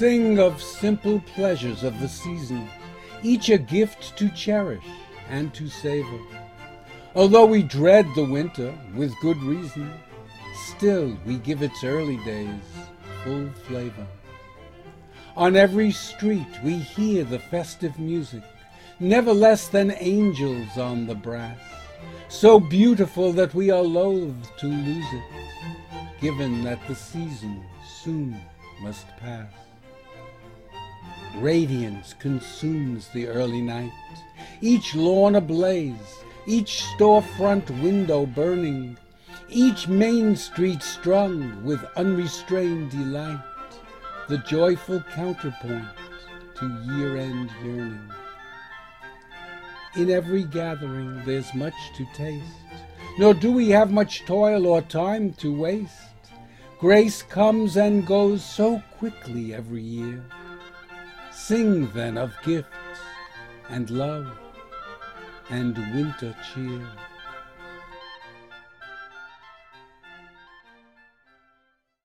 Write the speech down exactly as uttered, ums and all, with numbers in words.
sing of simple pleasures of the season, each a gift to cherish and to savor. Although we dread the winter with good reason, still we give its early days full flavor. On every street we hear the festive music, never less than angels on the brass, so beautiful that we are loath to lose it, given that the season soon must pass. Radiance consumes the early night, each lawn ablaze, each storefront window burning, each main street strung with unrestrained delight, the joyful counterpoint to year-end yearning. In every gathering there's much to taste, nor do we have much toil or time to waste. Grace comes and goes so quickly every year. Sing then of gifts and love and winter cheer.